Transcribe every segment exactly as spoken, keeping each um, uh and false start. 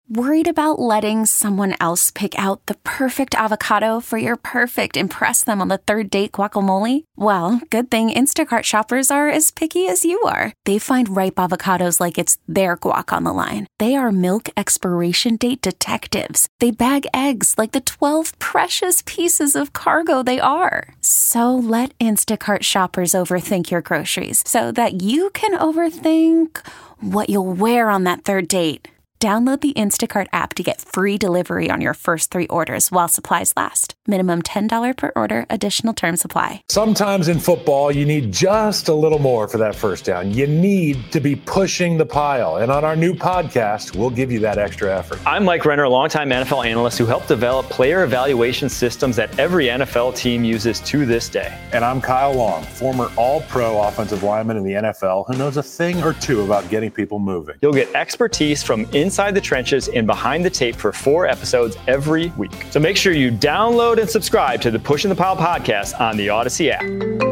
Worried about letting someone else pick out the perfect avocado for your perfect impress them on the third date guacamole? Well, good thing Instacart shoppers are as picky as you are. They find ripe avocados like it's their guac on the line. They are milk expiration date detectives. They bag eggs like the twelve precious pieces of cargo they are. So let Instacart shoppers overthink your groceries so that you can overthink what you'll wear on that third date. Download the Instacart app to get free delivery on your first three orders while supplies last. Minimum ten dollars per order. Additional terms apply. Sometimes in football, you need just a little more for that first down. You need to be pushing the pile. And on our new podcast, we'll give you that extra effort. I'm Mike Renner, a longtime N F L analyst who helped develop player evaluation systems that every N F L team uses to this day. And I'm Kyle Long, former all-pro offensive lineman in the N F L who knows a thing or two about getting people moving. You'll get expertise from inside the trenches and behind the tape for four episodes every week. So make sure you download and subscribe to the Pushing the Pile podcast on the Odyssey app.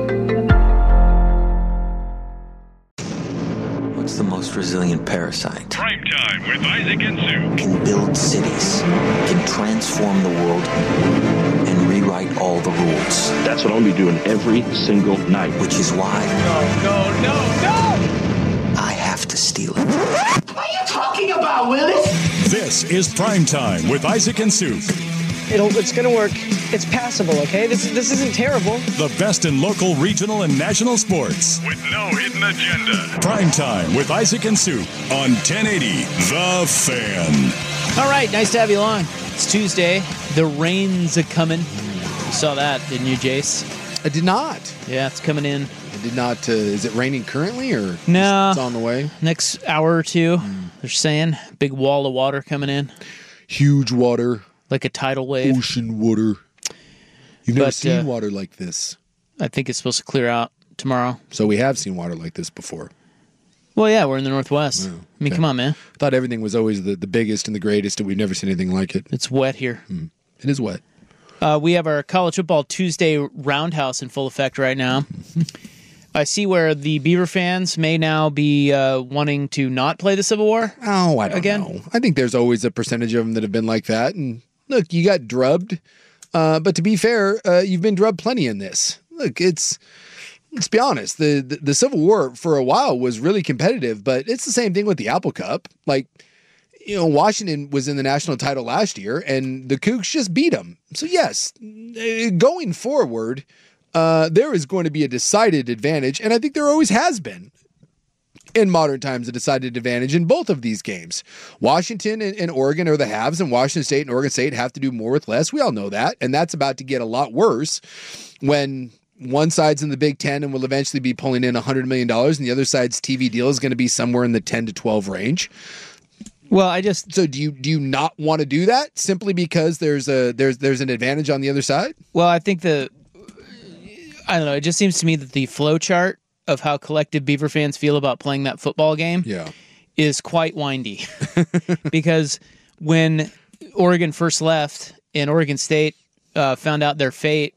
What's the most resilient parasite? Prime Time with Isaac and Sue. Can build cities, can transform the world, and rewrite all the rules. That's what I'll be doing every single night. Which is why... No, no, no, no! I have to steal it. What are you talking about, Willis? This is Prime Time with Isaac and Suk. It'll, it's going to work. It's passable, okay? This, this isn't terrible. The best in local, regional, and national sports. With no hidden agenda. Prime Time with Isaac and Suk on ten eighty The Fan. All right, nice to have you along. It's Tuesday. The rain's a-coming. You saw that, didn't you, Jace? I did not. Yeah, it's coming in. I did not. Uh, is it raining currently, or no? It's on the way. Next hour or two, mm. they're saying big wall of water coming in. Huge water, like a tidal wave. Ocean water. You've never but, seen uh, water like this. I think it's supposed to clear out tomorrow. So we have seen water like this before. Well, yeah, we're in the Northwest. Oh, I mean, okay. come on, man. I thought everything was always the, the biggest and the greatest, and we've never seen anything like it. It's wet here. Mm. It is wet. Uh, we have our college football Tuesday roundhouse in full effect right now. I see where the Beaver fans may now be uh, wanting to not play the Civil War. Oh, I don't again. know. I think there's always a percentage of them that have been like that. And look, you got drubbed. Uh, but to be fair, uh, you've been drubbed plenty in this. Look, it's... Let's be honest, the, the the Civil War for a while was really competitive, but it's the same thing with the Apple Cup. Like, you know, Washington was in the national title last year, and the Cougs just beat them. So, yes, going forward, uh, there is going to be a decided advantage, and I think there always has been in modern times a decided advantage in both of these games. Washington and, and Oregon are the haves, and Washington State and Oregon State have to do more with less. We all know that, and that's about to get a lot worse when one side's in the Big Ten and will eventually be pulling in one hundred million dollars, and the other side's T V deal is going to be somewhere in the ten to twelve range. Well, I just so do you do you not want to do that simply because there's a there's there's an advantage on the other side? Well, I think the I don't know. It just seems to me that the flow chart of how collective Beaver fans feel about playing that football game, yeah. is quite windy. Because when Oregon first left and Oregon State uh, found out their fate,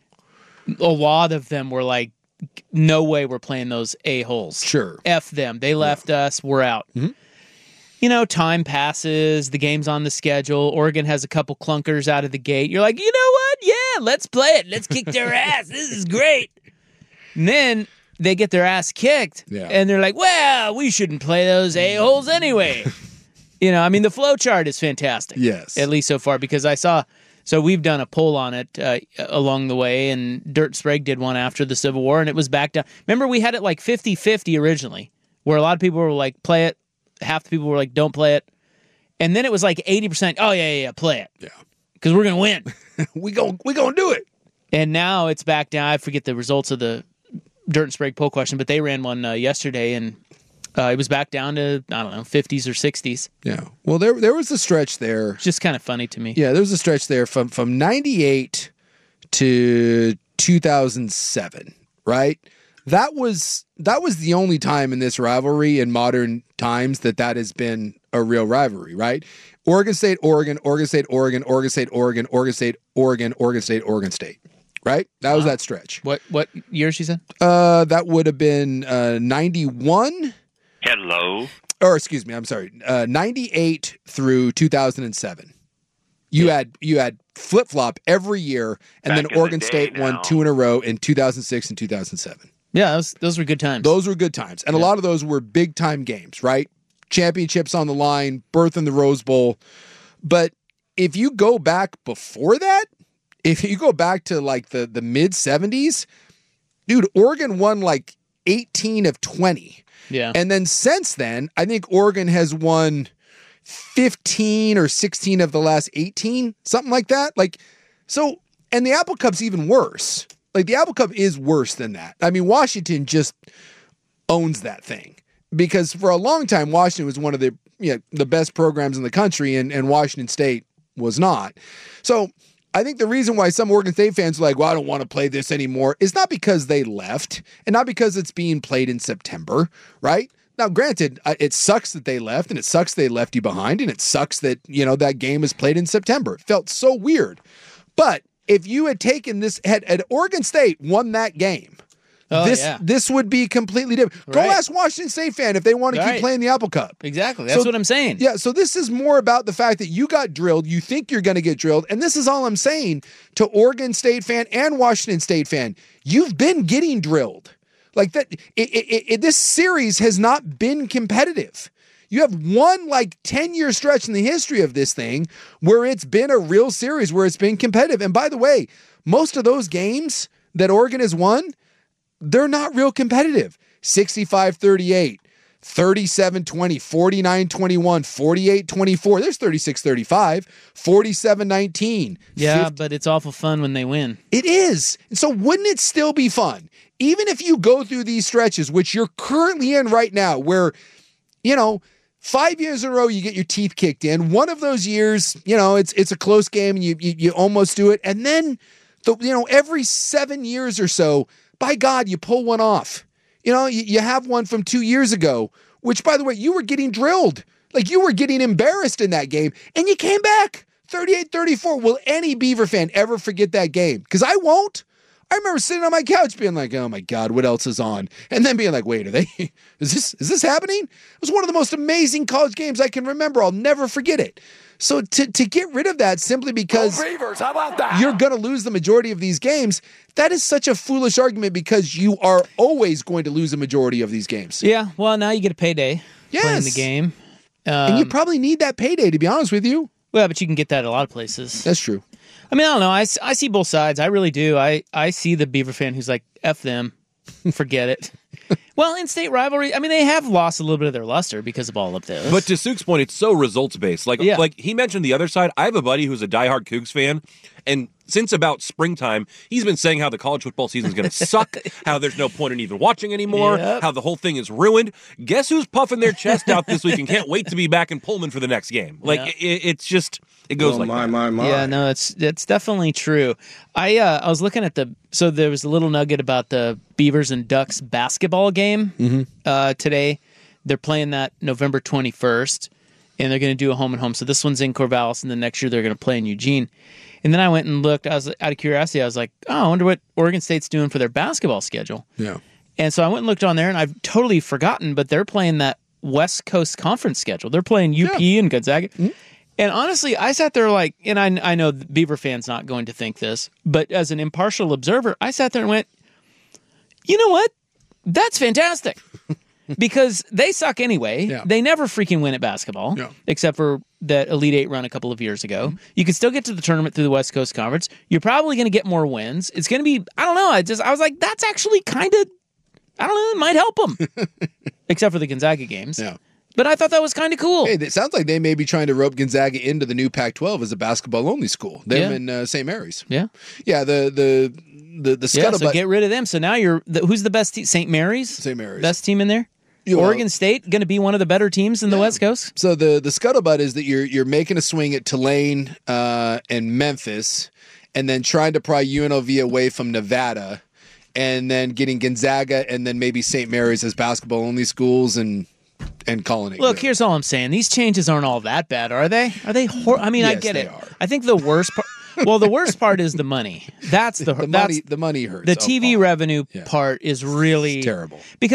a lot of them were like, no way we're playing those a-holes. Sure. F them. They left yeah. us. We're out. Mm-hmm. You know, time passes. The game's on the schedule. Oregon has a couple clunkers out of the gate. You're like, you know what? Yeah, let's play it. Let's kick their ass. This is great. And then they get their ass kicked. Yeah. And they're like, well, we shouldn't play those a-holes anyway. You know, I mean, the flow chart is fantastic. Yes. At least so far, because I saw... So we've done a poll on it uh, along the way, and Dirt Sprague did one after the Civil War, and it was back down. Remember, we had it like fifty-fifty originally, where a lot of people were like, play it. Half the people were like, don't play it. And then it was like eighty percent, oh, yeah, yeah, yeah, play it. Yeah. Because we're going to win. we gon' we gonna do it. And now it's back down. I forget the results of the Dirt and Sprague poll question, but they ran one uh, yesterday, and uh, it was back down to, I don't know, fifties or sixties. Yeah. Well, there there was a stretch there. It's just kind of funny to me. Yeah, there was a stretch there from, from ninety-eight to two thousand seven, right? That was that was the only time in this rivalry in modern times that that has been a real rivalry, right? Oregon State, Oregon, Oregon State, Oregon, Oregon State, Oregon, Oregon State, Oregon, Oregon State, Oregon State, right? That was wow. that stretch. What what year she said? Uh, that would have been uh, ninety-one. Hello. or excuse me, I'm sorry, uh, ninety-eight through two thousand seven. You yeah. had you had flip flop every year, and Back then Oregon the State now. won two in a row in two thousand six and two thousand seven. Yeah, those, those were good times. Those were good times, and yeah. a lot of those were big time games, right? Championships on the line, berth in the Rose Bowl. But if you go back before that, if you go back to like the the mid seventies, dude, Oregon won like eighteen of twenty. Yeah, and then since then, I think Oregon has won fifteen or sixteen of the last eighteen, something like that. Like, so, and the Apple Cup's even worse. Like, the Apple Cup is worse than that. I mean, Washington just owns that thing because for a long time, Washington was one of the, you know, the best programs in the country, and, and Washington State was not. So I think the reason why some Oregon State fans are like, well, I don't want to play this anymore is not because they left and not because it's being played in September, right? Now, granted, it sucks that they left, and it sucks they left you behind, and it sucks that, you know, that game is played in September. It felt so weird. But if you had taken this, had, had Oregon State won that game, oh, this yeah. this would be completely different. Right. Go ask Washington State fan if they want to right. keep playing the Apple Cup. Exactly. That's so, what I'm saying. Yeah, so this is more about the fact that you got drilled, you think you're going to get drilled, and this is all I'm saying to Oregon State fan and Washington State fan. You've been getting drilled. Like that, it, it, it, this series has not been competitive. You have one like ten-year stretch in the history of this thing where it's been a real series, where it's been competitive. And by the way, most of those games that Oregon has won, they're not real competitive. sixty-five thirty-eight, thirty-seven twenty, forty-nine twenty-one, forty-eight twenty-four. There's thirty-six thirty-five, forty-seven nineteen. Yeah, fifty but it's awful fun when they win. It is. And so wouldn't it still be fun? Even if you go through these stretches, which you're currently in right now, where, you know, five years in a row you get your teeth kicked in. One of those years, you know, it's it's a close game and you you, you almost do it. And then, the, you know, every seven years or so, by God, you pull one off. You know, you, you have one from two years ago, which, by the way, you were getting drilled. Like, you were getting embarrassed in that game, and you came back thirty-eight thirty-four. Will any Beaver fan ever forget that game? Because I won't. I remember sitting on my couch being like, oh my God, what else is on? And then being like, wait, are they, is this, is this happening? It was one of the most amazing college games I can remember. I'll never forget it. So to, to get rid of that simply because oh, Beavers, how about that? You're going to lose the majority of these games, that is such a foolish argument because you are always going to lose the majority of these games. Yeah, well, now you get a payday yes. playing the game. Um, and you probably need that payday, to be honest with you. Well, but you can get that at a lot of places. That's true. I mean, I don't know. I, I see both sides. I really do. I, I see the Beaver fan who's like, F them, forget it. Well, in-state rivalry, I mean, they have lost a little bit of their luster because of all of this. But to Sook's point, it's so results-based. Like, yeah. like he mentioned the other side. I have a buddy who's a diehard Cougs fan, and since about springtime, he's been saying how the college football season is going to suck, how there's no point in even watching anymore, yep. how the whole thing is ruined. Guess who's puffing their chest out this week and can't wait to be back in Pullman for the next game? Like, yep. it, it's just... It goes oh, like my, that. my, my. Yeah, no, it's it's definitely true. I uh, I was looking at the so there was a little nugget about the Beavers and Ducks basketball game mm-hmm. uh, today. They're playing that November twenty-first, and they're going to do a home and home. So this one's in Corvallis, and the next year they're going to play in Eugene. And then I went and looked. I was out of curiosity. I was like, oh, I wonder what Oregon State's doing for their basketball schedule. Yeah. And so I went and looked on there, and I've totally forgotten, but they're playing that West Coast Conference schedule. They're playing U P yeah. and Gonzaga. Mm-hmm. And honestly, I sat there like, and I I know the Beaver fans not going to think this, but as an impartial observer, I sat there and went, you know what? That's fantastic. Because they suck anyway. Yeah. They never freaking win at basketball, yeah. except for that Elite Eight run a couple of years ago. Mm-hmm. You can still get to the tournament through the West Coast Conference. You're probably going to get more wins. It's going to be, I don't know. I just I was like, that's actually kind of, I don't know, it might help them. Except for the Gonzaga games. Yeah. But I thought that was kind of cool. Hey, it sounds like they may be trying to rope Gonzaga into the new Pac twelve as a basketball-only school. They're yeah. in uh, Saint Mary's. Yeah. Yeah, the the the, the scuttlebutt. Yeah, so get rid of them. So now you're, the, who's the best team? Saint Mary's? Saint Mary's. Best team in there? You Oregon know, State going to be one of the better teams in yeah. the West Coast? So the, the scuttlebutt is that you're you're making a swing at Tulane uh, and Memphis, and then trying to pry U N L V away from Nevada, and then getting Gonzaga and then maybe Saint Mary's as basketball-only schools and... and calling it Look, good. Here's all I'm saying. These changes aren't all that bad, are they? Are they? Hor- I mean, yes, I get they it. Are. I think the worst part. Well, the worst part is the money. That's the, the that's, money. The money hurts. The T V oh, revenue yeah. part is really it's terrible. Because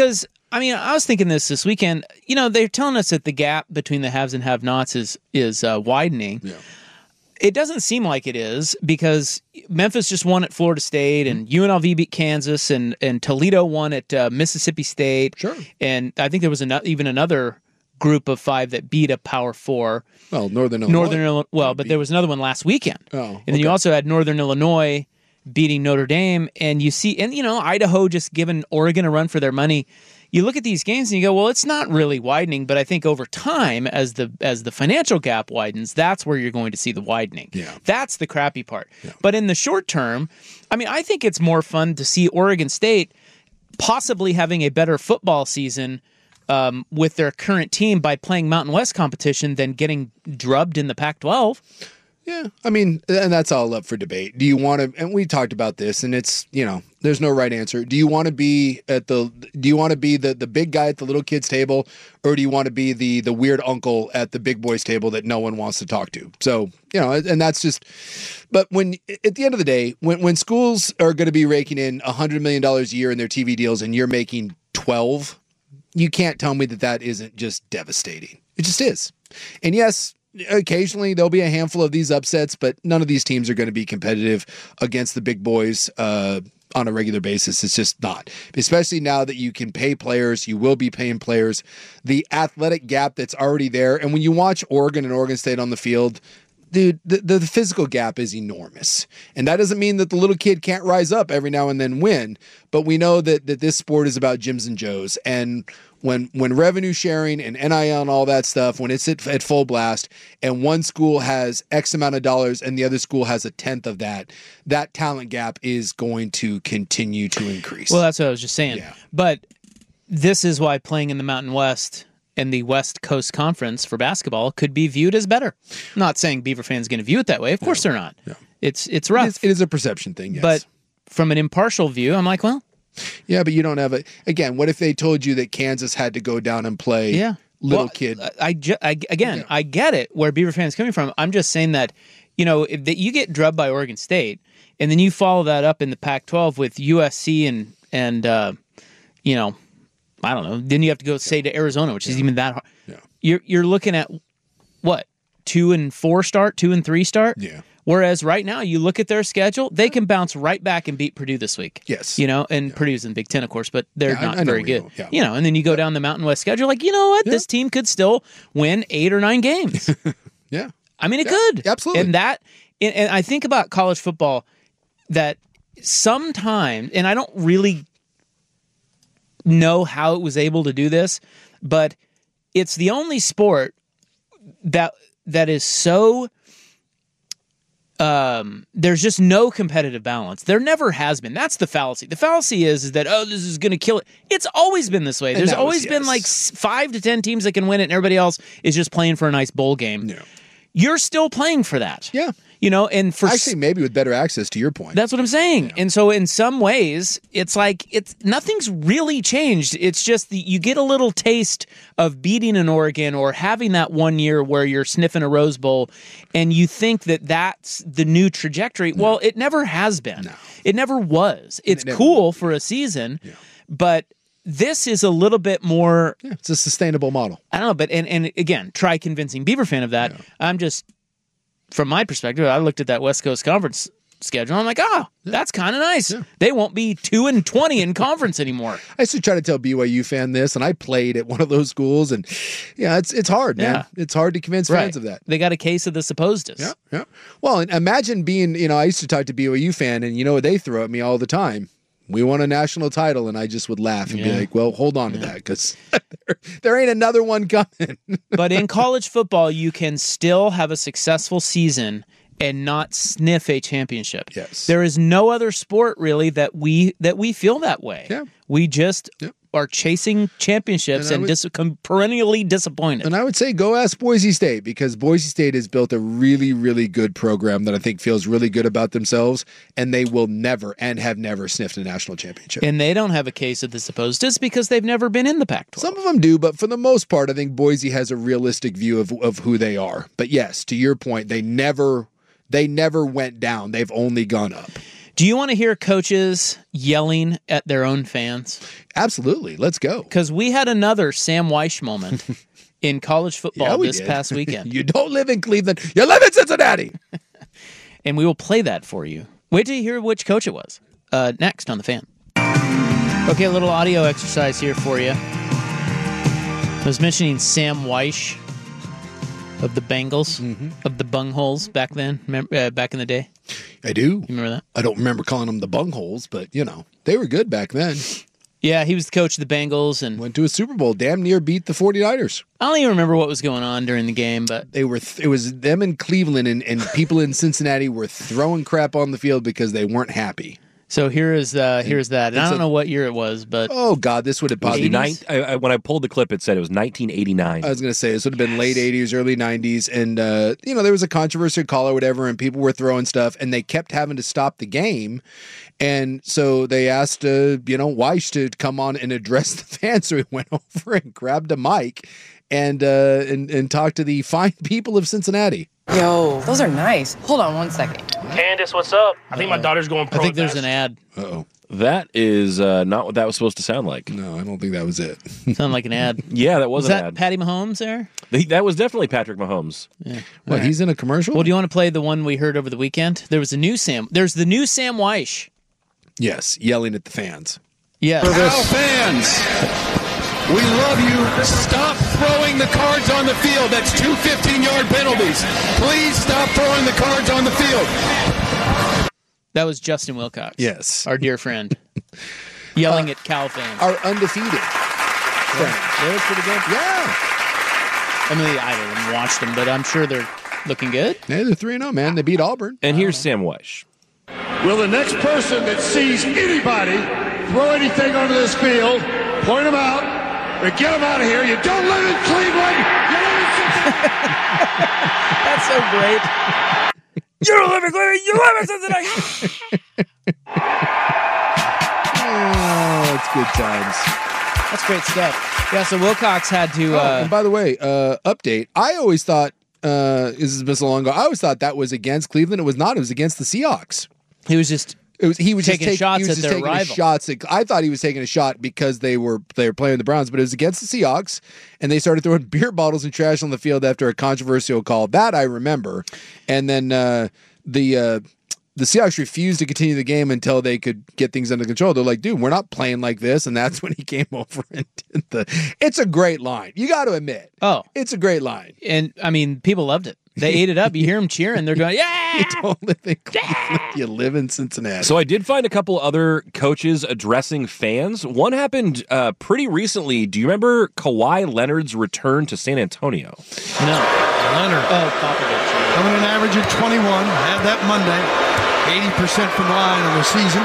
I mean, I was thinking this this weekend. You know, they're telling us that the gap between the haves and have-nots is is uh, widening. Yeah. It doesn't seem like it is because Memphis just won at Florida State, and U N L V beat Kansas, and and Toledo won at uh, Mississippi State. Sure. And I think there was an, even another group of five that beat a Power Four. Well, Northern Illinois. Northern Illinois. Well, but there was another one last weekend. Oh, and then you also had Northern Illinois beating Notre Dame, and you see, and you know, Idaho just giving Oregon a run for their money. You look at these games and you go, well, it's not really widening, but I think over time, as the as the financial gap widens, that's where you're going to see the widening. Yeah. That's the crappy part. Yeah. But in the short term, I mean, I think it's more fun to see Oregon State possibly having a better football season um, with their current team by playing Mountain West competition than getting drubbed in the Pac twelve. Yeah, I mean, and that's all up for debate. Do you want to, and we talked about this, and it's, you know, there's no right answer. Do you want to be at the, do you want to be the, the big guy at the little kids table, or do you want to be the the weird uncle at the big boys table that no one wants to talk to? So, you know, and that's just, but when, at the end of the day, when, when schools are going to be raking in one hundred million dollars a year in their T V deals and you're making twelve, you can't tell me that that isn't just devastating. It just is. And yes, occasionally there'll be a handful of these upsets, but none of these teams are going to be competitive against the big boys uh, on a regular basis. It's just not, especially now that you can pay players. You will be paying players. The athletic gap that's already there. And when you watch Oregon and Oregon State on the field, dude, the, the, the physical gap is enormous. And that doesn't mean that the little kid can't rise up every now and then win. But we know that, that this sport is about Jims and Joes. And when when revenue sharing and N I L and all that stuff, when it's at, at full blast and one school has X amount of dollars and the other school has a tenth of that, that talent gap is going to continue to increase. Well, that's what I was just saying. Yeah. But this is why playing in the Mountain West and the West Coast Conference for basketball could be viewed as better. I'm not saying Beaver fans going to view it that way. Of course no, they're not. No. It's it's rough. It is, it is a perception thing, yes. But from an impartial view, I'm like, well. Yeah, but you don't have a... Again, what if they told you that Kansas had to go down and play yeah. little well, kid? I, I, I, again, yeah. I get it where Beaver fans coming from. I'm just saying that, you know, if that you get drubbed by Oregon State, and then you follow that up in the Pac twelve with U S C and, and uh, you know, I don't know. Then you have to go, say, to Arizona, which yeah. is even that hard. Yeah. You're, you're looking at, what, two and four start, two and three start? Yeah. Whereas right now, you look at their schedule, they can bounce right back and beat Purdue this week. Yes. You know, and yeah. Purdue's in Big Ten, of course, but they're yeah, not I, I very good. Will. Yeah. You know, and then you go yeah. down the Mountain West schedule, like, you know what? Yeah. This team could still win eight or nine games. yeah. I mean, it yeah. could. Absolutely. And that, and, and I think about college football that sometimes, and I don't really know how it was able to do this, but it's the only sport that that is so... Um, there's just no competitive balance. There never has been. That's the fallacy. The fallacy is, is that, oh, this is going to kill it. It's always been this way. There's always was, been yes. like five to ten teams that can win it, and everybody else is just playing for a nice bowl game. Yeah. You're still playing for that. Yeah. You know, and for actually maybe with better access to your point. That's what I'm saying. Yeah. And so in some ways, it's like it's nothing's really changed. It's just the, you get a little taste of beating an Oregon or having that one year where you're sniffing a Rose Bowl and you think that that's the new trajectory. No. Well, it never has been. No. It never was. It's it cool for a season, yeah. but this is a little bit more... Yeah, it's a sustainable model. I don't know, but and, and again, try convincing Beaver fan of that. Yeah. I'm just... From my perspective, I looked at that West Coast Conference schedule. And I'm like, oh, yeah. that's kind of nice. Yeah. They won't be two and twenty in conference anymore. I used to try to tell B Y U fan this, and I played at one of those schools, and yeah, it's it's hard, man. Yeah. It's hard to convince right. fans of that. They got a case of the supposed. Yeah, yeah. Well, and imagine being, you know, I used to talk to B Y U fan, and you know what they throw at me all the time. We won a national title, and I just would laugh and yeah. be like, well, hold on yeah. to that, because there, there ain't another one coming. But in college football, you can still have a successful season and not sniff a championship. Yes. There is no other sport, really, that we that we feel that way. Yeah. We just yeah. are chasing championships and, and would, dis- perennially disappointed. And I would say go ask Boise State, because Boise State has built a really, really good program that I think feels really good about themselves, and they will never and have never sniffed a national championship. And they don't have a case of the supposed just because they've never been in the Pac twelve. Some of them do, but for the most part, I think Boise has a realistic view of, of who they are. But yes, to your point, they never... They never went down. They've only gone up. Do you want to hear coaches yelling at their own fans? Absolutely. Let's go. Because we had another Sam Weish moment in college football yeah, this did. past weekend. You don't live in Cleveland. You live in Cincinnati. And we will play that for you. Wait till you hear which coach it was. Uh, next on The Fan. Okay, a little audio exercise here for you. I was mentioning Sam Weish of the Bengals, mm-hmm. of the Bungholes back then, remember, uh, back in the day. I do. You remember that? I don't remember calling them the Bungholes, but, you know, they were good back then. Yeah, he was the coach of the Bengals and went to a Super Bowl, damn near beat the 49ers. I don't even remember what was going on during the game, but they were th- it was them in Cleveland and, and people in Cincinnati were throwing crap on the field because they weren't happy. So here is uh, here's that. And I don't a, know what year it was, but oh god, this would have probably nine, I, I, when I pulled the clip, it said it was nineteen eighty-nine. I was going to say this would have been yes. late eighties, early nineties, and uh, you know there was a controversial call or whatever, and people were throwing stuff, and they kept having to stop the game, and so they asked uh, you know Weish to come on and address the fans. So he went over and grabbed a mic and uh, and and talked to the fine people of Cincinnati. Yo, those are nice. Hold on one second. Candace, what's up? I think Uh-oh. my daughter's going pro. I think there's an ad. Uh-oh. That is uh, not what that was supposed to sound like. No, I don't think that was it. Sounded like an ad. Yeah, that was, was an that ad. Patty Mahomes there? That was definitely Patrick Mahomes. Yeah. What, right. He's in a commercial? Well, do you want to play the one we heard over the weekend? There was a new Sam. There's the new Sam Weish. Yes, yelling at the fans. Yes. Our fans. We love you. Stop throwing the cards on the field. That's two fifteen-yard penalties. Please stop throwing the cards on the field. That was Justin Wilcox. Yes. Our dear friend. Yelling uh, at Cal fans. Our undefeated friend. Yeah, they look pretty good. Yeah. I mean, I haven't watched them, but I'm sure they're looking good. Yeah, they're three and oh, man. They beat Auburn. And here's Sam Weish. Will the next person that sees anybody throw anything onto this field, point them out, or get them out of here. You don't live in Cleveland. You live in Cincinnati. That's so great. You don't live in Cleveland. You live in Cincinnati. Oh, it's good times. That's great stuff. Yeah, so Wilcox had to... Oh, uh, and by the way, uh, update. I always thought, uh, this has been so long ago, I always thought that was against Cleveland. It was not. It was against the Seahawks. He was just... It was he was taking just take, shots he was at just their taking rival. Shots at, I thought he was taking a shot because they were they were playing the Browns, but it was against the Seahawks, and they started throwing beer bottles and trash on the field after a controversial call. That I remember, and then uh, the uh, the Seahawks refused to continue the game until they could get things under control. They're like, "Dude, we're not playing like this," and that's when he came over and did the. It's a great line. You got to admit. Oh, it's a great line, and I mean, people loved it. They ate it up. You hear them cheering. They're going, yeah! You don't live in Cleveland. You live in Cincinnati. So I did find a couple other coaches addressing fans. One happened uh, pretty recently. Do you remember Kawhi Leonard's return to San Antonio? No. Leonard. Oh, Popovich. Coming in average at twenty-one. Had that Monday. eighty percent from the line on the season.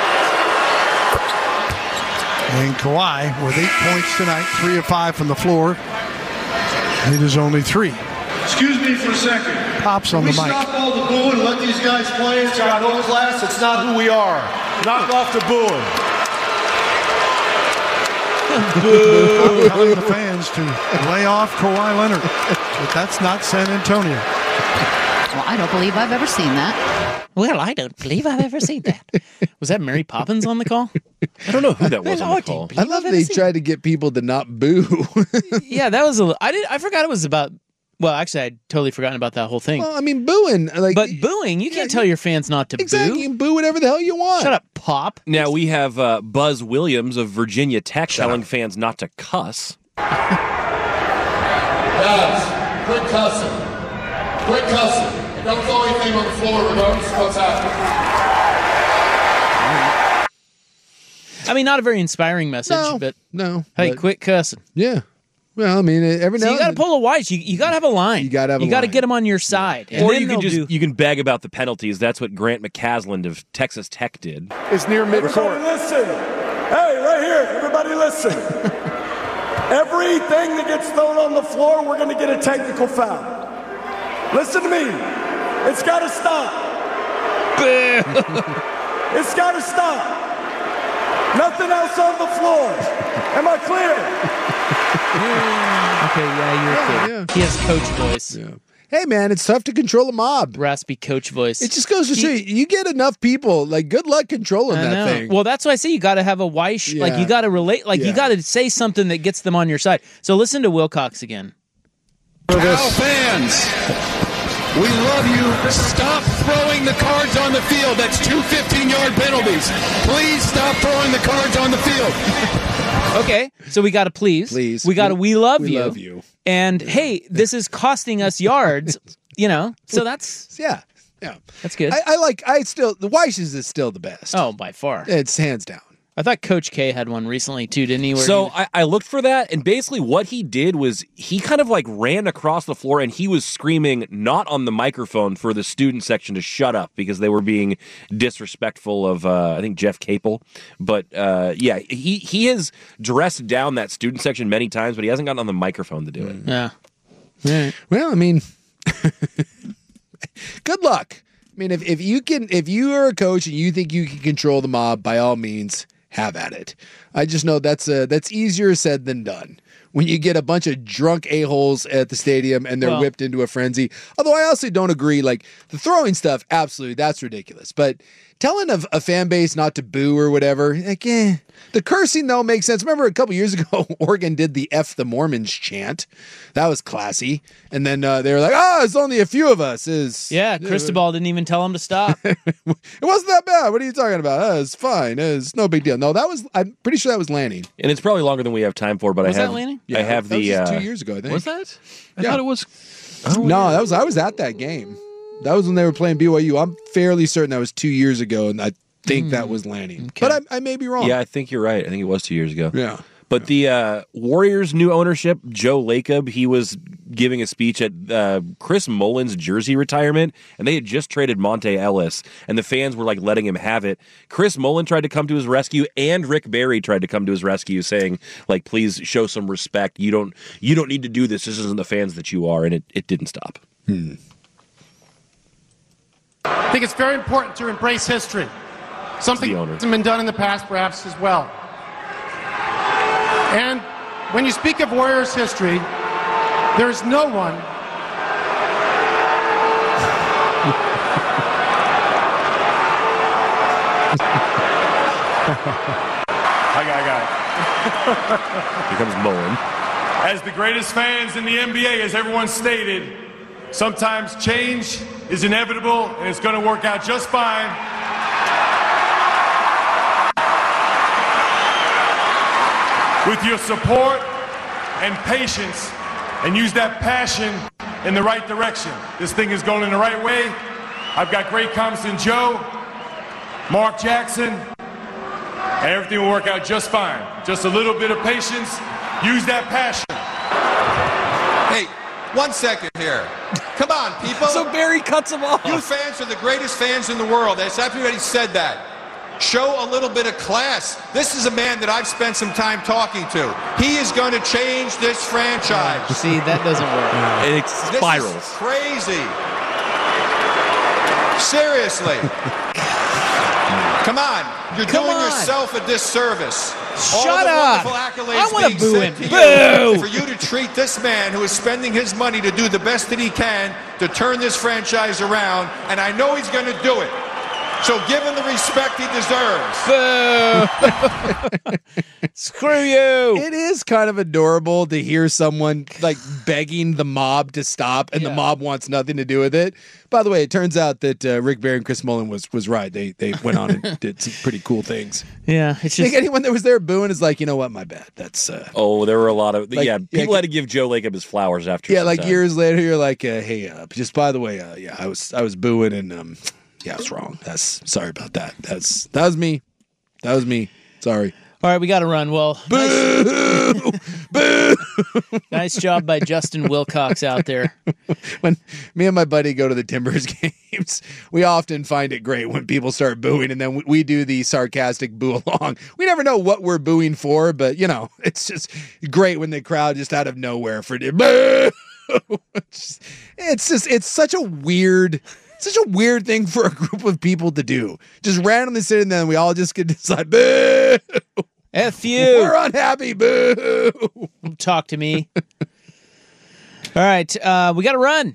And Kawhi with eight points tonight. Three of five from the floor. It is only three. Excuse me for a second. Pops on Can the we mic. Stop all the booing and let these guys play. It's our whole class. It's not who we are. Knock off the booing. I'm telling the fans to lay off Kawhi Leonard, but that's not San Antonio. Well, I don't believe I've ever seen that. Well, I don't believe I've ever seen that. Was that Mary Poppins on the call? I don't know who that was on the call. I love they tried to get people to not boo. Yeah, that was a. I did. I forgot it was about. Well, actually, I'd totally forgotten about that whole thing. Well, I mean, booing. Like, but booing, you can't yeah, tell your fans not to exactly, boo. You can boo whatever the hell you want. Shut up, Pop. Now we have uh, Buzz Williams of Virginia Tech Shut telling up. fans not to cuss. Guys, quit cussing. Quit cussing. And don't throw anything on the floor regardless of what's happening. I mean, not a very inspiring message, no, but no. Hey, but, quit cussing. Yeah. Well, I mean, every so now you got to pull a Weiss. You you got to have a line. You got to have. You got to line. get them on your side, yeah. and or then you can just do... you can beg about the penalties. That's what Grant McCasland of Texas Tech did. It's near midcourt. Everybody listen. Hey, right here. Everybody listen. Everything that gets thrown on the floor, we're going to get a technical foul. Listen to me. It's got to stop. It's got to stop. Nothing else on the floor. Am I clear? Okay, yeah, you're yeah, clear. Yeah. He has coach voice. Yeah. hey, man, it's tough to control a mob. Raspy coach voice. It just goes to show you, you get enough people, like, good luck controlling I that know. thing. Well, that's why I say you got to have a Weish. Yeah. Like, you got to relate. Like, Yeah. you got to say something that gets them on your side. So listen to Wilcox again. Now, fans, we love you. Stop throwing the cards on the field. That's two fifteen-yard penalties. Please stop throwing the cards on the field. Okay, so we got to please. Please. We got to we love we you. love you. And, hey, this is costing us yards, you know? So that's... Yeah, yeah. That's good. I, I like, I still, the Weish's is still the best. Oh, by far. It's hands down. I thought Coach K had one recently, too, didn't he? Where So he... I, I looked for that, and basically what he did was he kind of like ran across the floor and he was screaming not on the microphone for the student section to shut up because they were being disrespectful of, uh, I think, Jeff Capel. But uh, yeah, he, he has dressed down that student section many times, but he hasn't gotten on the microphone to do it. Yeah. Right. Well, I mean, good luck. I mean, if, if you can, if you are a coach and you think you can control the mob, by all means, have at it. I just know that's uh, that's easier said than done. When you get a bunch of drunk a-holes at the stadium and they're Well- whipped into a frenzy. Although I also don't agree, like the throwing stuff, absolutely, that's ridiculous. But telling a, a fan base not to boo or whatever, like, eh. The cursing, though, makes sense. Remember a couple years ago, Oregon did the F the Mormons chant. That was classy. And then uh, they were like, oh, it's only a few of us. Is Yeah, Cristobal didn't even tell him to stop. It wasn't that bad. What are you talking about? Uh, it's fine. It's no big deal. No, that was, I'm pretty sure that was Lanning. And it's probably longer than we have time for, but Was I that have Lanning? I have that the was just uh, two years ago, I think. Was that? I Yeah. thought it was. no, that was I was at that game. That was when they were playing B Y U. I'm fairly certain that was two years ago, and I think that was Lanning. But I, I may be wrong. Yeah, I think you're right. I think it was two years ago. Yeah. But the uh, Warriors' new ownership, Joe Lacob, he was giving a speech at uh, Chris Mullins' jersey retirement, and they had just traded Monte Ellis, and the fans were like letting him have it. Chris Mullin tried to come to his rescue, and Rick Barry tried to come to his rescue, saying, like, please show some respect. You don't you don't need to do this. This isn't the fans that you are, and it, it didn't stop. Hmm. I think it's very important to embrace history. Something that hasn't been done in the past, perhaps, as well. And when you speak of Warriors history, there is no one I got, I got it. Here comes Mullen. As the greatest fans in the N B A, as everyone stated, sometimes change is inevitable and it's going to work out just fine. With your support and patience, and use that passion in the right direction. This thing is going in the right way. I've got great confidence in Joe, Mark Jackson, and everything will work out just fine. Just a little bit of patience. Use that passion. Hey, one second here. Come on, people. So Barry cuts him off. You fans are the greatest fans in the world. As everybody said that. Show a little bit of class. This is a man that I've spent some time talking to. He is going to change this franchise. See, that doesn't work. It spirals. This is crazy. Seriously. Come on. You're Come doing on. yourself a disservice. Shut All the up. wonderful accolades I wanna being boo sent him. to you, Boo. for you to treat this man who is spending his money to do the best that he can to turn this franchise around, and I know he's going to do it. So give him the respect he deserves. Boo! Screw you! It is kind of adorable to hear someone like begging the mob to stop, and Yeah. the mob wants nothing to do with it. By the way, it turns out that uh, Rick Barry and Chris Mullin was was right. They they went on and did some pretty cool things. Yeah, it's I just think anyone that was there booing is like, you know what, my bad. That's uh, Oh, there were a lot of Like, yeah. yeah, People had to give Joe Lacob his flowers after. yeah. some Like time. years later, you're like, uh, hey, uh, just by the way, uh, yeah, I was I was booing and um, yeah, I was wrong. That's sorry about that. That's that was me. That was me. Sorry. all right. We got to run. Well, Boo! Boo! nice job by Justin Wilcox out there. When me and my buddy go to the Timbers games, we often find it great when people start booing, and then we, we do the sarcastic boo along. We never know what we're booing for, but you know, it's just great when the crowd just out of nowhere for the boo. It's just, it's just it's such a weird. Such a weird thing for a group of people to do. Just randomly sitting there and we all just could decide, boo! F you. We're unhappy, boo! Talk to me. All right. Uh, we got to run. We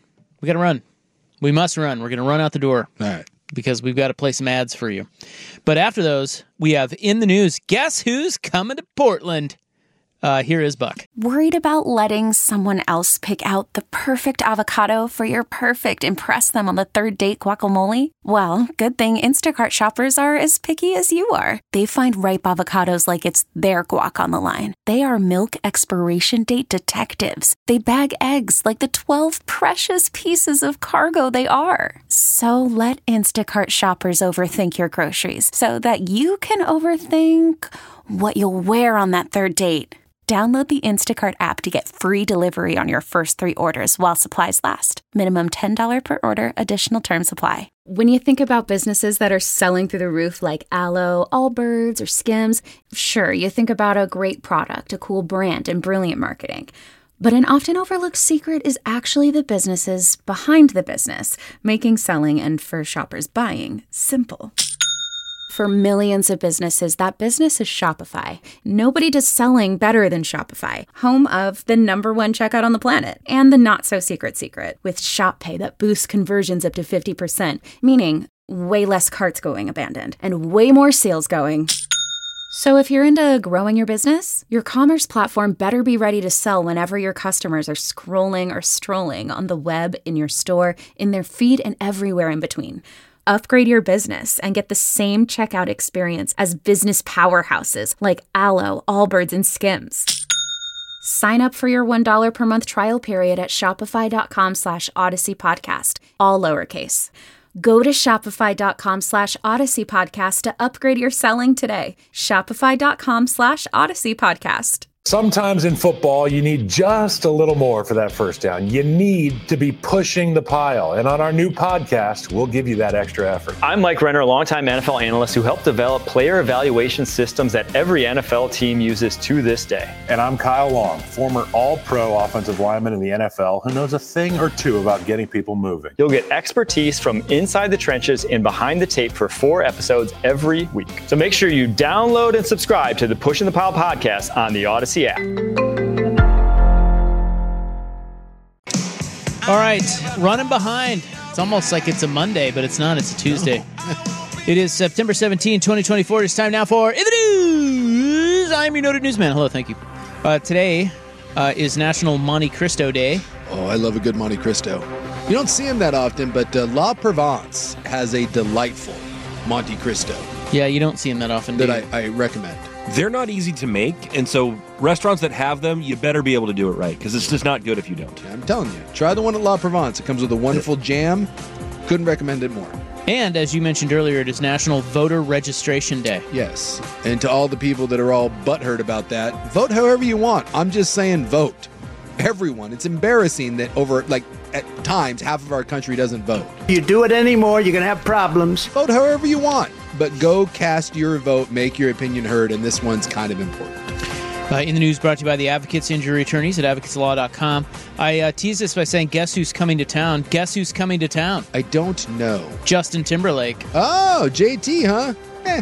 we got to run. We must run. We're going to run out the door. All right. Because we've got to play some ads for you. But after those, we have in the news, guess who's coming to Portland? Uh, here is Buck. Worried about letting someone else pick out the perfect avocado for your perfect impress them on the third date guacamole? Well, good thing Instacart shoppers are as picky as you are. They find ripe avocados like it's their guac on the line. They are milk expiration date detectives. They bag eggs like the twelve precious pieces of cargo they are. So let Instacart shoppers overthink your groceries so that you can overthink what you'll wear on that third date. Download the Instacart app to get free delivery on your first three orders while supplies last. Minimum ten dollars per order. Additional terms apply. When you think about businesses that are selling through the roof like Aloe, Allbirds, or Skims, sure, you think about a great product, a cool brand, and brilliant marketing. But an often overlooked secret is actually the businesses behind the business, making selling and for shoppers buying simple. For millions of businesses, that business is Shopify. Nobody does selling better than Shopify, home of the number one checkout on the planet and the not-so-secret secret with Shop Pay that boosts conversions up to fifty percent, meaning way less carts going abandoned and way more sales going. So if you're into growing your business, your commerce platform better be ready to sell whenever your customers are scrolling or strolling on the web, in your store, in their feed, and everywhere in between. Upgrade your business and get the same checkout experience as business powerhouses like Aloe, Allbirds, and Skims. Sign up for your one dollar per month trial period at shopify.com slash Odyssey Podcast, all lowercase. Go to shopify.com slash Odyssey Podcast to upgrade your selling today. Shopify.com slash Odyssey Podcast. Sometimes in football, you need just a little more for that first down. You need to be pushing the pile. And on our new podcast, we'll give you that extra effort. I'm Mike Renner, a longtime N F L analyst who helped develop player evaluation systems that every N F L team uses to this day. And I'm Kyle Long, former all-pro offensive lineman in the N F L who knows a thing or two about getting people moving. You'll get expertise from inside the trenches and behind the tape for four episodes every week. So make sure you download and subscribe to the Pushing the Pile podcast on the Odyssey app. All right, running behind. It's almost like it's a Monday, but it's not. It's a Tuesday. It is September seventeenth, twenty twenty-four. It's time now for In the News. I'm your noted newsman. Hello, thank you. Uh, today uh, is National Monte Cristo Day. Oh, I love a good Monte Cristo. You don't see them that often, but uh, La Provence has a delightful Monte Cristo. Yeah, you don't see them that often, That I, I recommend. They're not easy to make, and so restaurants that have them, you better be able to do it right, because it's just not good if you don't. I'm telling you, try the one at La Provence. It comes with a wonderful jam. Couldn't recommend it more. And as you mentioned earlier, it is National Voter Registration Day. Yes, and to all the people that are all butthurt about that, vote however you want. I'm just saying vote. Everyone. It's embarrassing that over, like, at times, half of our country doesn't vote. You do it anymore, you're going to have problems. Vote however you want. But go cast your vote, make your opinion heard, and this one's kind of important. Uh, in the News brought to you by the Advocates Injury Attorneys at advocates law dot com. I uh, teased this by saying, guess who's coming to town? Guess who's coming to town? I don't know. Justin Timberlake. Oh, J T, huh? Eh.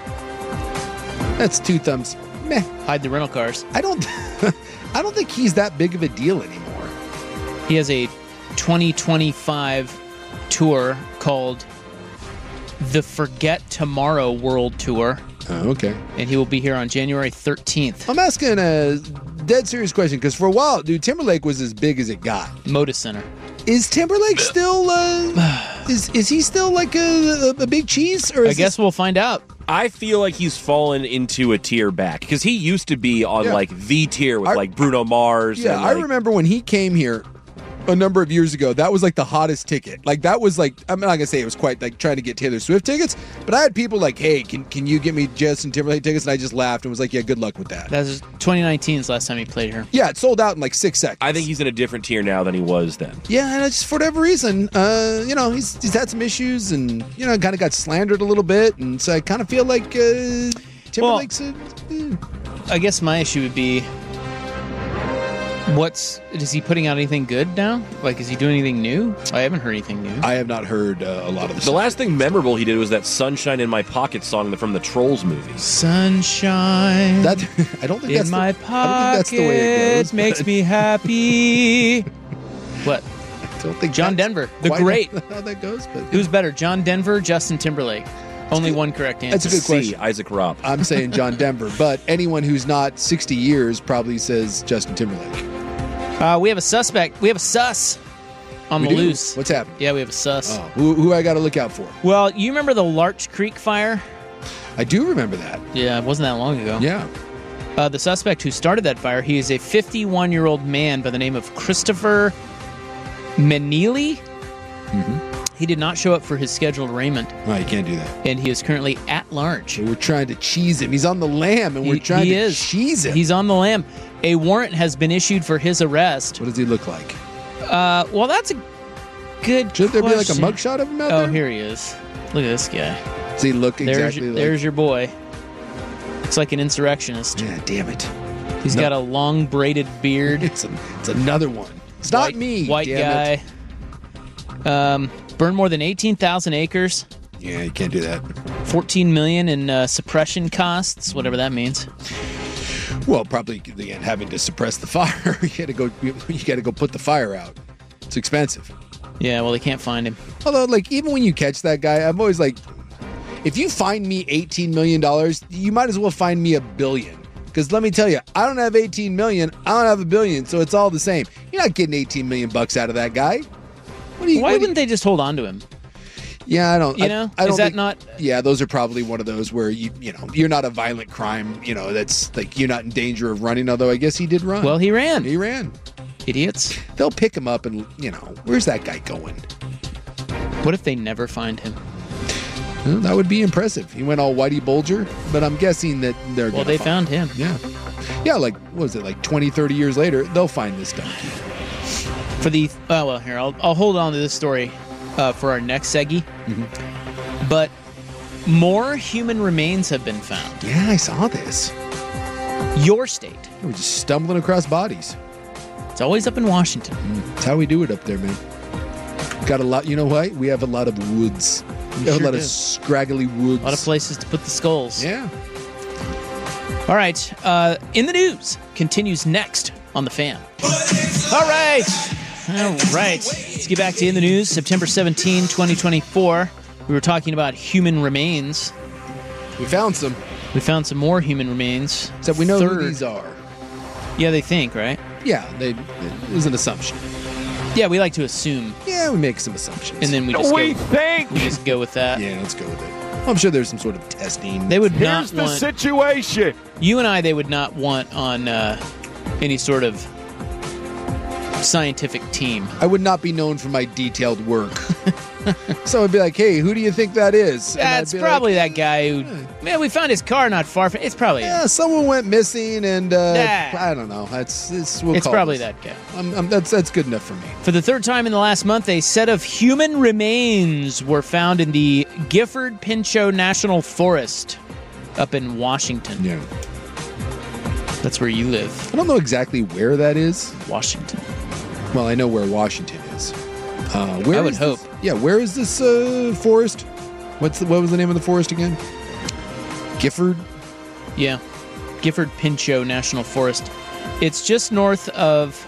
That's two thumbs. Meh. Hide the rental cars. I don't I don't think he's that big of a deal anymore. He has a twenty twenty-five tour called the Forget Tomorrow World Tour. Oh, okay. And he will be here on January thirteenth. I'm asking a dead serious question, because for a while, dude, Timberlake was as big as it got. Moda Center. Is Timberlake still, uh, is is he still like a, a, a big cheese? Or is I guess this... we'll find out. I feel like he's fallen into a tier back, because he used to be on yeah. like the tier with I, like Bruno Mars. Yeah, and, like, I remember when he came here a number of years ago, that was like the hottest ticket. Like that was like, I'm not gonna say it was quite like trying to get Taylor Swift tickets, but I had people like, hey, can can you get me Justin Timberlake tickets? And I just laughed and was like, yeah, good luck with that. That was twenty nineteen's last time he played here. Yeah, it sold out in like six seconds. I think he's in a different tier now than he was then. Yeah, and just for whatever reason, uh, you know, he's he's had some issues and, you know, kind of got slandered a little bit. And so I kind of feel like uh, Timberlake's well, a, eh. I guess my issue would be, What's is he putting out anything good now? Like, is he doing anything new? I haven't heard anything new. I have not heard uh, a lot of this. The last thing memorable he did was that "Sunshine in My Pocket" song from the Trolls movie. Sunshine. That I don't think in that's my the, pocket I don't think that's the way it goes, makes me happy. What? don't think John that's Denver, the quite great. how that goes. But Who's better, John Denver, Justin Timberlake? Only one correct answer. That's a good C, question. Isaac Robb. I'm saying John Denver, but anyone who's not sixty years probably says Justin Timberlake. Uh, we have a suspect. We have a sus on We the do? loose. What's happening? Yeah, we have a sus. Oh, who, who I got to look out for? Well, you remember the Larch Creek fire? I do remember that. Yeah, it wasn't that long ago. Yeah. Uh, the suspect who started that fire, he is a fifty-one-year-old man by the name of Christopher Meneely. Mm-hmm. He did not show up for his scheduled arraignment. No, you can't do that. And he is currently at large. We're trying to cheese him. He's on the lam, and we're He- trying he to is. cheese him. He's on the lam. A warrant has been issued for his arrest. What does he look like? Uh, well, that's a good Should there be like a question. mugshot of him out Oh, there? here he is. Look at this guy. Does he look There's, exactly your, like... there's your boy. Looks like an insurrectionist. Yeah, damn it. He's No. got a long braided beard. It's, a, it's another one. It's White- not me, White damn guy. Um, burned more than eighteen thousand acres. Yeah, you can't do that. fourteen million in uh, suppression costs, whatever that means. Well, probably again having to suppress the fire. you got to go. You, you got to go put the fire out. It's expensive. Yeah, well, they can't find him. Although, like, even when you catch that guy, I'm always like, if you find me eighteen million dollars, you might as well find me a billion. Because let me tell you, I don't have eighteen million. I don't have a billion, so it's all the same. You're not getting eighteen million bucks out of that guy. What do you? Why what do wouldn't they just hold on to him? Yeah, I don't. You I, know, I don't is that think- not? Yeah, those are probably one of those where you, you know, you're not a violent crime. You know, that's like you're not in danger of running. Although I guess he did run. Well, he ran. He ran. Idiots. They'll pick him up, and you know, where's that guy going? What if they never find him? Well, that would be impressive. He went all Whitey Bulger, but I'm guessing that they're. Well, gonna they find found him. Yeah, yeah. Like what was it like twenty, thirty years later? They'll find this donkey. For the oh well, here I'll I'll hold on to this story uh, for our next seggy. Mm-hmm. But more human remains have been found. Yeah, I saw this. Your state. We're just stumbling across bodies. It's always up in Washington. That's how we do it up there, man. Got a lot. You know why? We have a lot of woods. We, We have sure a lot do. of scraggly woods. A lot of places to put the skulls. Yeah. All right. Uh, in the news continues next on the Fan. All right. All right. Let's get back to In the News, September seventeenth, twenty twenty-four. We were talking about human remains. We found some. We found some more human remains. Except we know Third. who these are. Yeah, they think, right? Yeah, they, it was an assumption. Yeah, we like to assume. Yeah, we make some assumptions. And then we just we go, think. we just go with that. Yeah, let's go with it. I'm sure there's some sort of testing. They would not Here's the want situation. You and I, they would not want on uh, any sort of scientific team. I would not be known for my detailed work. So it'd be like, hey, who do you think that is? And I'd That's be probably like, that guy who. Man, we found his car not far from. It's probably. Yeah, someone went missing, and uh, Nah. I don't know. That's it's. We'll It's call probably this. that guy. I'm, I'm, that's that's good enough for me. For the third time in the last month, a set of human remains were found in the Gifford Pinchot National Forest up in Washington. Yeah. That's where you live. I don't know exactly where that is. Washington. Well, I know where Washington is. Uh, where I would is hope. This? Yeah, where is this uh, forest? What's the, what was the name of the forest again? Gifford. Yeah. Gifford Pinchot National Forest. It's just north of.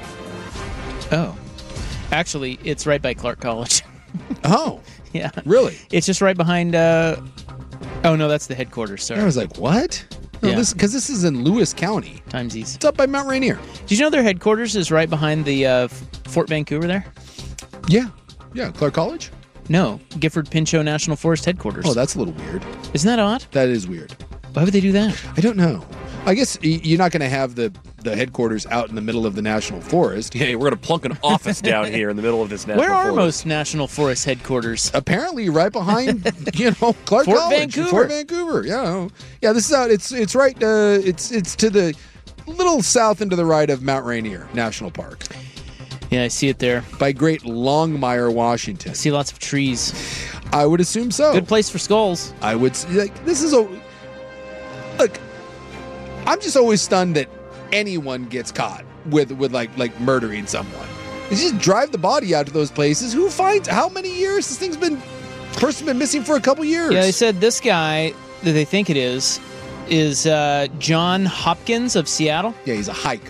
Oh. Actually, it's right by Clark College. Oh. Yeah. Really? It's just right behind. Uh... Oh, no, that's the headquarters. Sorry. I was like, what? No, Yeah. this because this is in Lewis County. Timesies. It's up by Mount Rainier. Did you know their headquarters is right behind the uh, Fort Vancouver there? Yeah. Yeah, Clark College? No, Gifford Pinchot National Forest headquarters. Oh, that's a little weird. Isn't that odd? That is weird. Why would they do that? I don't know. I guess y- you're not going to have the, the headquarters out in the middle of the national forest. Yeah, we're going to plunk an office down here in the middle of this national Where are forest. most national forest headquarters? Apparently, right behind you know Clark Fort College, Vancouver. Fort Vancouver. Yeah, yeah. This is out. It's it's right. Uh, it's it's to the little south and to the right of Mount Rainier National Park. Yeah, I see it there. By Great Longmire, Washington. I see lots of trees. I would assume so. Good place for skulls. I would s- like. This is a look. I'm just always stunned that anyone gets caught with with like like murdering someone. You just drive the body out to those places. Who finds how many years this thing's been? Person's been missing for a couple years. Yeah, they said this guy that they think it is is uh, John Hopkins of Seattle. Yeah, he's a hiker.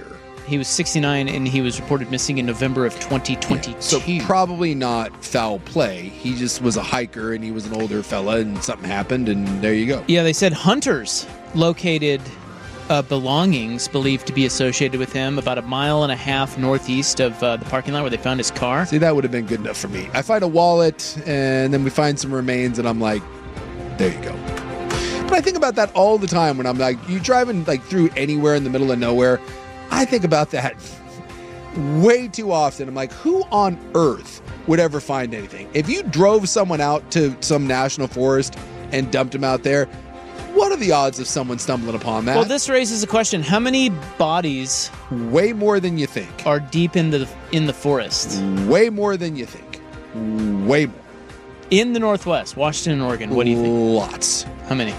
He was sixty-nine, and he was reported missing in November of twenty twenty-two. So probably not foul play. He just was a hiker, and he was an older fella, and something happened, and there you go. Yeah, they said hunters located uh, belongings believed to be associated with him about a mile and a half northeast of uh, the parking lot where they found his car. See, that would have been good enough for me. I find a wallet, and then we find some remains, and I'm like, there you go. But I think about that all the time when I'm like, you driving like through anywhere in the middle of nowhere. I think about that way too often. I'm like, who on earth would ever find anything? If you drove someone out to some national forest and dumped them out there, what are the odds of someone stumbling upon that? Well, this raises a question. How many bodies... Way more than you think. ...are deep in the, in the forest? Way more than you think. Way more. In the Northwest, Washington and Oregon, what do you think? Lots. How many?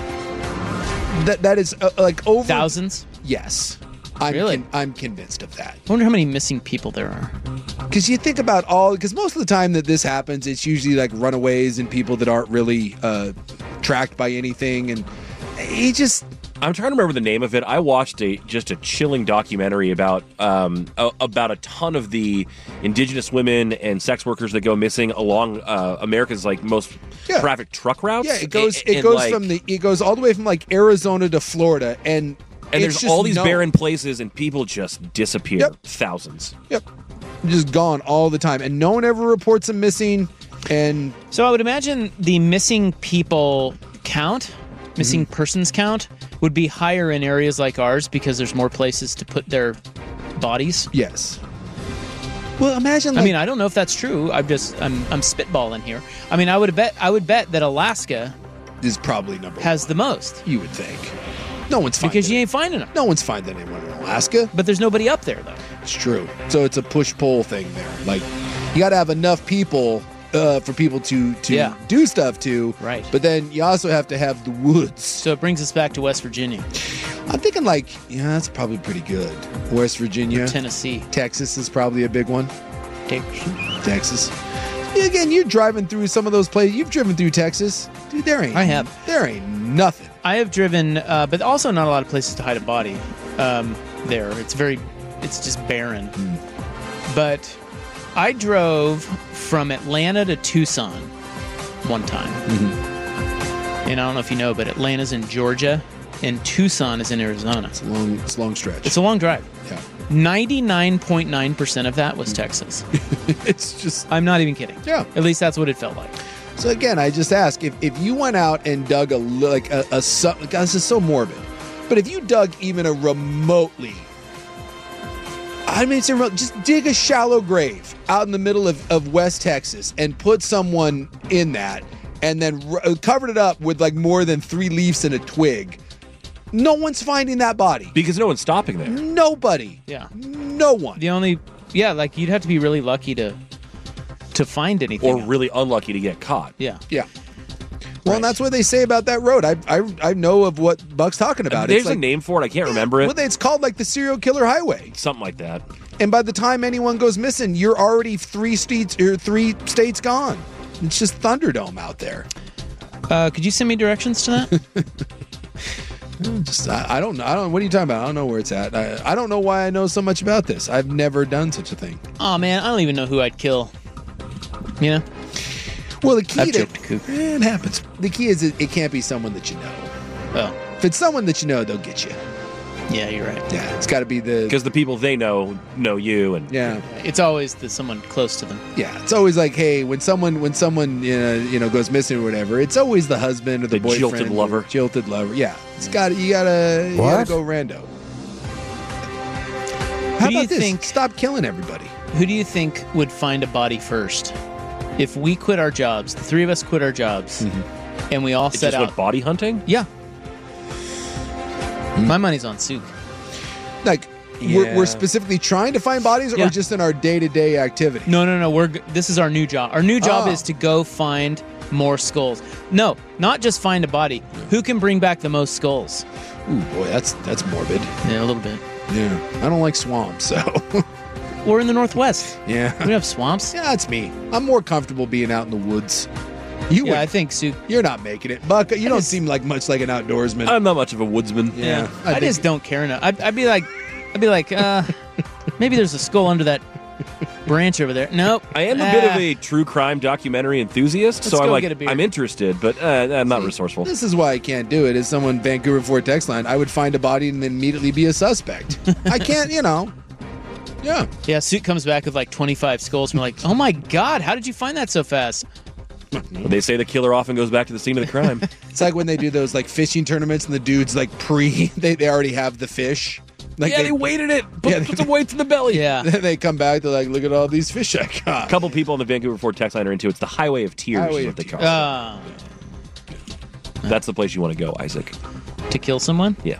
That That is uh, like over... Thousands? Yes. I'm really? Con- I'm convinced of that. I wonder how many missing people there are. Because you think about all... Because most of the time that this happens, it's usually like runaways and people that aren't really uh, tracked by anything. And he just... I'm trying to remember the name of it. I watched a just a chilling documentary about um, a, about a ton of the indigenous women and sex workers that go missing along uh, America's like most yeah. trafficked truck routes. Yeah, it goes and, it and goes like, from the it goes all the way from like Arizona to Florida, and and it's there's all these known. barren places, and people just disappear. Yep. Thousands. Yep, just gone all the time, and no one ever reports them missing. And so I would imagine the missing people count, missing mm-hmm. persons count, would be higher in areas like ours because there's more places to put their bodies. Yes. Well, imagine. Like, I mean, I don't know if that's true. I'm just I'm I'm spitballing here. I mean, I would bet I would bet that Alaska is probably number has one. the most. You would think. No one's finding because you ain't finding them. No one's finding anyone in Alaska. But there's nobody up there though. It's true. So it's a push pull thing there. Like you got to have enough people. Uh, for people to, to yeah. do stuff to. Right. But then you also have to have the woods. So it brings us back to West Virginia. I'm thinking like, yeah, that's probably pretty good. West Virginia. Or Tennessee. Texas is probably a big one. Texas. Texas. Again, you're driving through some of those places. You've driven through Texas. Dude, there ain't. I have. There ain't nothing. I have driven, uh, but also not a lot of places to hide a body um, there. It's very, it's just barren. Mm. But I drove from Atlanta to Tucson one time. Mm-hmm. And I don't know if you know, but Atlanta's in Georgia and Tucson is in Arizona. It's a long, it's a long stretch. It's a long drive. Yeah. ninety-nine point nine percent of that was mm. Texas. It's just... I'm not even kidding. Yeah. At least that's what it felt like. So again, I just ask, if, if you went out and dug a, like a, a, a... God, this is so morbid. But if you dug even a remotely... I mean, it's a, just dig a shallow grave out in the middle of, of West Texas and put someone in that and then r- covered it up with like more than three leaves and a twig. No one's finding that body. Because no one's stopping there. Nobody. Yeah. No one. The only, yeah, like you'd have to be really lucky to to find anything. Or really unlucky to get caught. Yeah. Yeah. Well, right. And that's what they say about that road. I I, I know of what Buck's talking about. There's it's like, a name for it. I can't yeah, remember it. Well, it's called like the serial killer highway. Something like that. And by the time anyone goes missing, you're already three states or three states gone. It's just Thunderdome out there. Uh, could you send me directions to that? just I, I don't know. I don't. What are you talking about? I don't know where it's at. I, I don't know why I know so much about this. I've never done such a thing. Oh man, I don't even know who I'd kill. You know. Well, the key I've to Coop. Eh, it happens. The key is it, it can't be someone that you know. Oh, if it's someone that you know, they'll get you. Yeah, you're right. Yeah, it's got to be the because the people they know know you, and yeah, it's always the someone close to them. Yeah, it's always like, hey, when someone when someone you know, you know goes missing or whatever, it's always the husband or the, the boyfriend, jilted lover, jilted lover. Yeah, it's got you gotta you gotta go rando. How who about do you this? Think, Stop killing everybody. Who do you think would find a body first? If we quit our jobs, the three of us quit our jobs, mm-hmm. and we all it set just out went body hunting. Yeah, mm. my money's on Souk. Like yeah. we're, we're specifically trying to find bodies, yeah. or just in our day to day activity. No, no, no. We're this is our new job. Our new job oh. is to go find more skulls. No, not just find a body. Who can bring back the most skulls? Ooh, boy, that's that's morbid. Yeah, a little bit. Yeah, I don't like swamps, so. We're in the Northwest. Yeah. We have swamps. Yeah, that's me. I'm more comfortable being out in the woods. You yeah, would, I think so. You're not making it. Buck, you I don't just, seem like much like an outdoorsman. I'm not much of a woodsman. Yeah. yeah. I, I just don't care enough. I'd, I'd be like, I'd be like, uh, maybe there's a skull under that branch over there. Nope. I am a ah. bit of a true crime documentary enthusiast, Let's so I'm go like, get a beer. I'm interested, but uh, I'm not resourceful. This is why I can't do it. As someone Vancouver Ford text line, I would find a body and then immediately be a suspect. I can't, you know. Yeah. Yeah, suit comes back with like twenty-five skulls. And we're like, oh my God, how did you find that so fast? They say the killer often goes back to the scene of the crime. It's like when they do those like fishing tournaments and the dudes like pre, they, they already have the fish. Like yeah, they, they weighted it. Put, yeah, put some weights in the belly. Yeah. They come back, they're like, look at all these fish I got. A couple people on the Vancouver Ford text line are into it. It's the Highway of Tears. Highway is what of they Tears. call it. Uh, That's the place you want to go, Isaac. To kill someone? Yeah.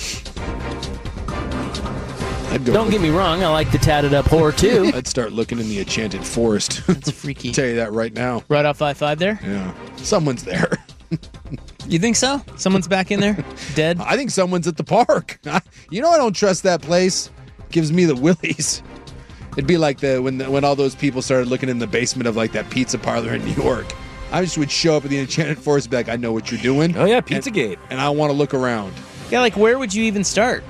I'd go Don't get me wrong, I like the tatted up whore too. I'd start looking in the enchanted forest. That's freaky. Tell you that right now. Right off I five there? Yeah. Someone's there. You think so? Someone's back in there? Dead? I think someone's at the park. You know I don't trust that place. Gives me the willies. It'd be like the when the, when all those people started looking in the basement of like that pizza parlor in New York. I just would show up at the Enchanted Forest and be like, I know what you're doing. Oh yeah, Pizzagate. And, and I want to look around. Yeah, like where would you even start?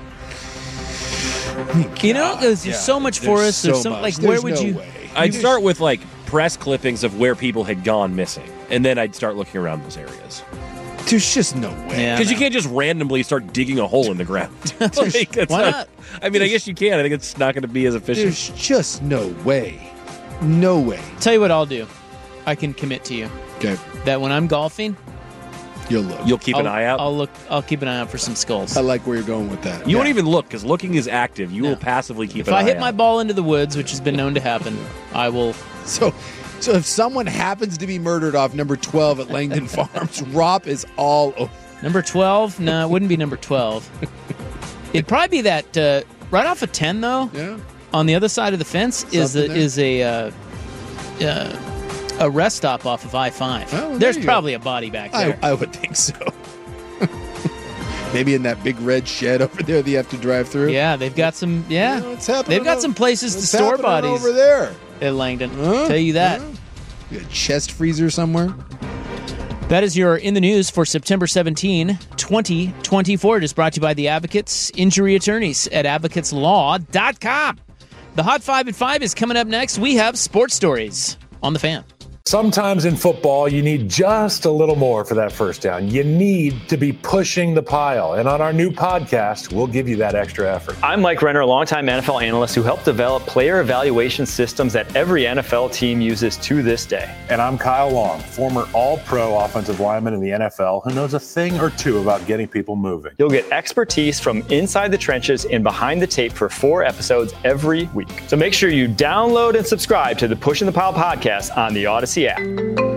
God, you know, there's yeah, so much there's forest. There's so so much. like There's where would no you? way. I'd start with like press clippings of where people had gone missing, and then I'd start looking around those areas. There's just no way. Because Yeah, you can't just randomly start digging a hole in the ground. Like, that's Why not? I mean, I guess you can. I think it's not going to be as efficient. There's just no way. No way. Tell you what I'll do. I can commit to you Okay. that when I'm golfing, You'll look. You'll keep I'll, an eye out. I'll look. I'll keep an eye out for some skulls. I like where you're going with that. You Yeah. won't even look because looking is active. You No. will passively keep If an I eye hit out. my ball into the woods, which has been known to happen, I will. So, so if someone happens to be murdered off number twelve at Langdon Farms, Rop is all over. Number twelve? No, it wouldn't be number twelve. It'd probably be that uh, right off of ten, though. Yeah. On the other side of the fence is a, Something there. is a uh, uh, a rest stop off of I five. Oh, well, there There's you probably a body back I, there. I would think so. Maybe in that big red shed over there that you have to drive through. Yeah, they've got some. Yeah, You know, what's happening they've got over- some places to what's store happening bodies over there. at Langdon. Huh? Tell you that. Huh? You got a chest freezer somewhere. That is your In the News for September seventeenth, twenty twenty-four. It is brought to you by the Advocates Injury Attorneys at advocates law dot com. The Hot Five at Five is coming up next. We have sports stories on the Fan. Sometimes in football, you need just a little more for that first down. You need to be pushing the pile. And on our new podcast, we'll give you that extra effort. I'm Mike Renner, a longtime N F L analyst who helped develop player evaluation systems that every N F L team uses to this day. And I'm Kyle Long, former all-pro offensive lineman in the N F L who knows a thing or two about getting people moving. You'll get expertise from inside the trenches and behind the tape for four episodes every week. So make sure you download and subscribe to the Pushing the Pile podcast on the Odyssey app.